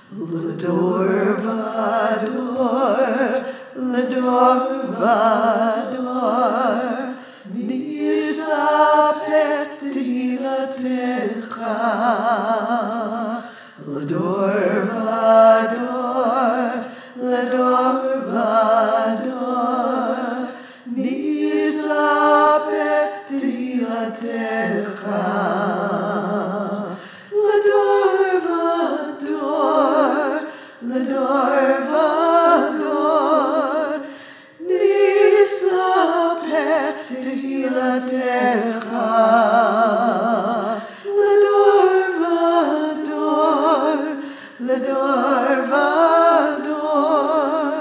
L'adore vador, l'adore vador, nisapet dilatecha. L'adore vador, l'adore vador, nisapet dilatecha. L'adore vador, nisapet dilatecha. L'adore vador, l'adore vador,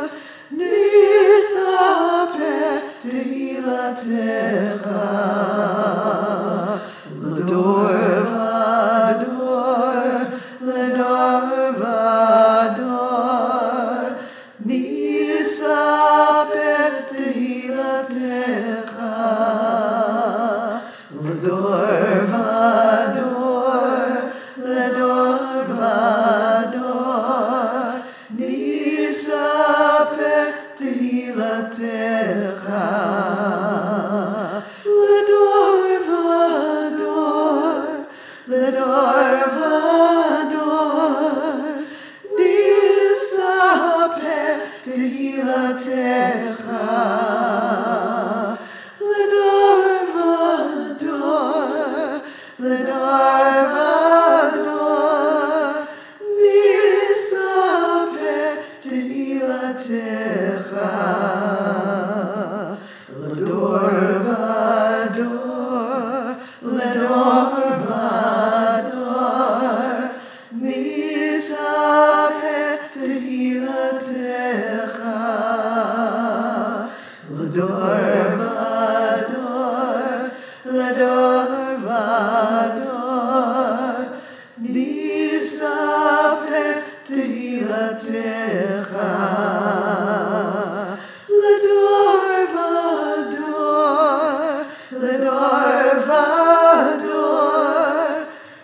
nisapet dilatecha. L'adore vador, l'adore vador, nisapet dilatecha. L'adore vador, l'adore vador, nisapet dilatecha. L'adore vador, l'adore vador, nisapet dilatecha. L'adore vador, l'adore vador, nisapet dilatecha. L'adore vador, l'adore vador, nisapet dilatecha. L'adore vador, l'adore vador, nisapet dilatecha. L'adore vador, l'adore vador,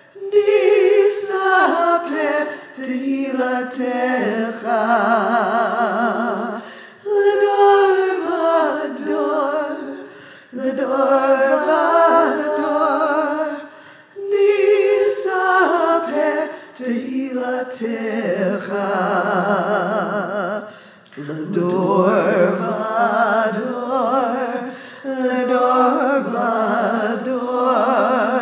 nisapet dilatecha. L'adore vador, l'adore vador, nisapet dilatecha. L'adore vador, l'adore vador,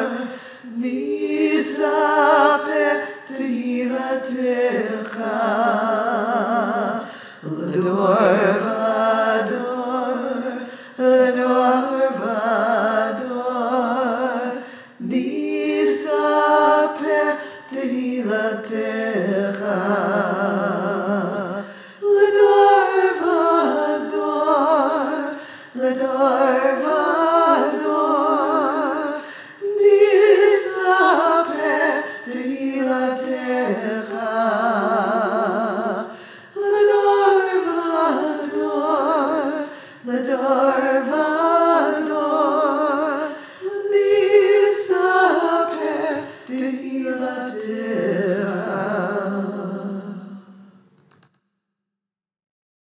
nisapet dilatecha. L'adore vador, l'adore vador, nisapet dilatecha. L'adore vador, l'adore vador, nisapet dilatecha. L'adore vador, l'adore